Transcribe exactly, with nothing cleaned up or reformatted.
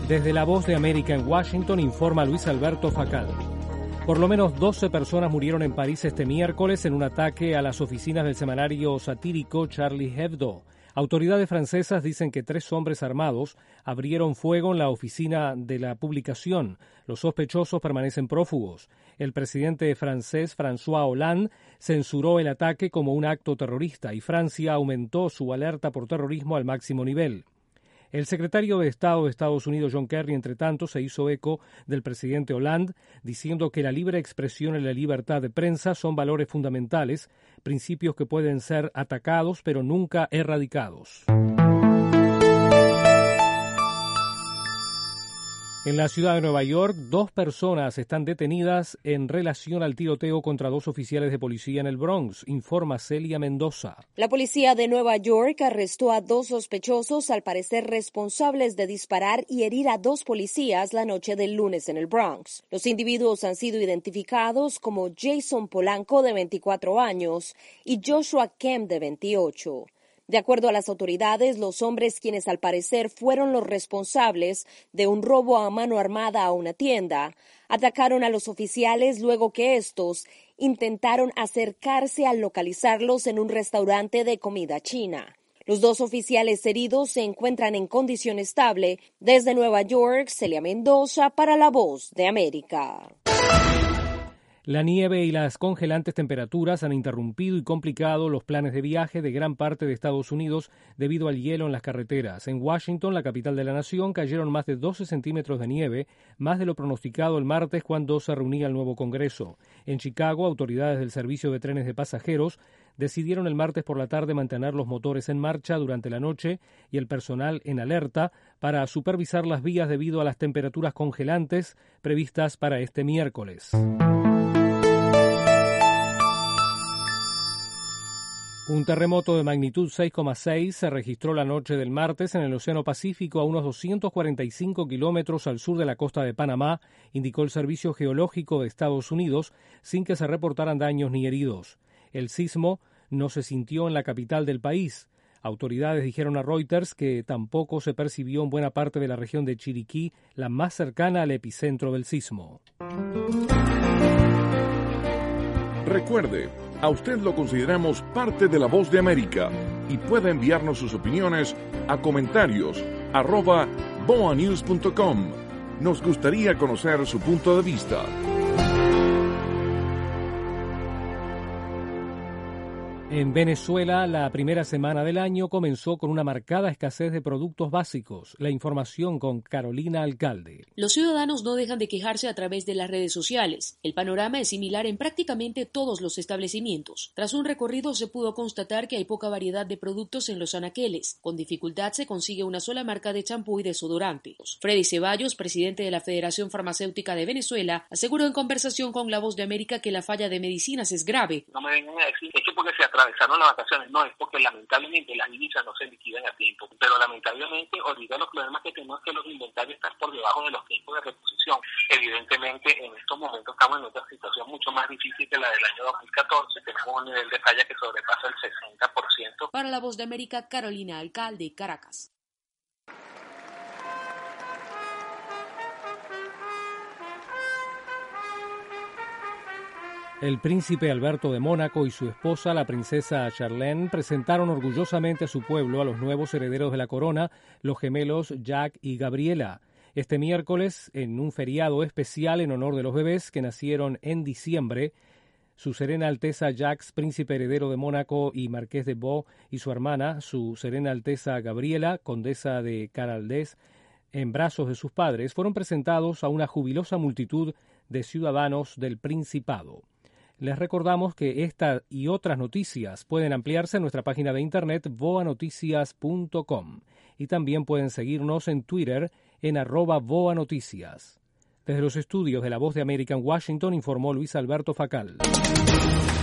Desde La Voz de América en Washington informa Luis Alberto Facal. Por lo menos doce personas murieron en París este miércoles en un ataque a las oficinas del semanario satírico Charlie Hebdo. Autoridades francesas dicen que tres hombres armados abrieron fuego en la oficina de la publicación. Los sospechosos permanecen prófugos. El presidente francés François Hollande censuró el ataque como un acto terrorista y Francia aumentó su alerta por terrorismo al máximo nivel. El secretario de Estado de Estados Unidos, John Kerry, entre tanto, se hizo eco del presidente Hollande, diciendo que la libre expresión y la libertad de prensa son valores fundamentales, principios que pueden ser atacados pero nunca erradicados. En la ciudad de Nueva York, dos personas están detenidas en relación al tiroteo contra dos oficiales de policía en el Bronx, informa Celia Mendoza. La policía de Nueva York arrestó a dos sospechosos, al parecer responsables de disparar y herir a dos policías la noche del lunes en el Bronx. Los individuos han sido identificados como Jason Polanco, de veinticuatro años, y Joshua Kemp, de veintiocho. De acuerdo a las autoridades, los hombres, quienes al parecer fueron los responsables de un robo a mano armada a una tienda, atacaron a los oficiales luego que estos intentaron acercarse al localizarlos en un restaurante de comida china. Los dos oficiales heridos se encuentran en condición estable. Desde Nueva York, Celia Mendoza para La Voz de América. La nieve y las congelantes temperaturas han interrumpido y complicado los planes de viaje de gran parte de Estados Unidos debido al hielo en las carreteras. En Washington, la capital de la nación, cayeron más de doce centímetros de nieve, más de lo pronosticado el martes cuando se reunía el nuevo Congreso. En Chicago, autoridades del servicio de trenes de pasajeros decidieron el martes por la tarde mantener los motores en marcha durante la noche y el personal en alerta para supervisar las vías debido a las temperaturas congelantes previstas para este miércoles. Un terremoto de magnitud seis coma seis se registró la noche del martes en el Océano Pacífico a unos doscientos cuarenta y cinco kilómetros al sur de la costa de Panamá, indicó el Servicio Geológico de Estados Unidos, sin que se reportaran daños ni heridos. El sismo no se sintió en la capital del país. Autoridades dijeron a Reuters que tampoco se percibió en buena parte de la región de Chiriquí, la más cercana al epicentro del sismo. Recuerde, a usted lo consideramos parte de La Voz de América y puede enviarnos sus opiniones a comentarios arroba boa news punto com. Nos gustaría conocer su punto de vista. En Venezuela, la primera semana del año comenzó con una marcada escasez de productos básicos. La información con Carolina Alcalde. Los ciudadanos no dejan de quejarse a través de las redes sociales. El panorama es similar en prácticamente todos los establecimientos. Tras un recorrido se pudo constatar que hay poca variedad de productos en los anaqueles. Con dificultad se consigue una sola marca de champú y desodorante. Freddy Ceballos, presidente de la Federación Farmacéutica de Venezuela, aseguró en conversación con La Voz de América que la falla de medicinas es grave. No me vengan a decir, es que porque se atravesaron las vacaciones, no, es porque lamentablemente las divisas no se liquidan a tiempo, pero lamentablemente ahorita los problemas que tenemos es que los inventarios están por debajo de los tiempos de reposición. Evidentemente en estos momentos estamos en otra situación mucho más difícil que la del año dos mil catorce, tenemos un nivel de falla que sobrepasa el sesenta por ciento. Para La Voz de América, Carolina Alcalde, Caracas. El príncipe Alberto de Mónaco y su esposa, la princesa Charlene, presentaron orgullosamente a su pueblo a los nuevos herederos de la corona, los gemelos Jack y Gabriela. Este miércoles, en un feriado especial en honor de los bebés que nacieron en diciembre, su Serena Alteza Jacques, príncipe heredero de Mónaco y marqués de Beau, y su hermana, su Serena Alteza Gabriela, condesa de Caraldés, en brazos de sus padres, fueron presentados a una jubilosa multitud de ciudadanos del Principado. Les recordamos que esta y otras noticias pueden ampliarse en nuestra página de internet voa noticias punto com y también pueden seguirnos en Twitter en arroba voa noticias. Desde los estudios de La Voz de América en Washington informó Luis Alberto Facal.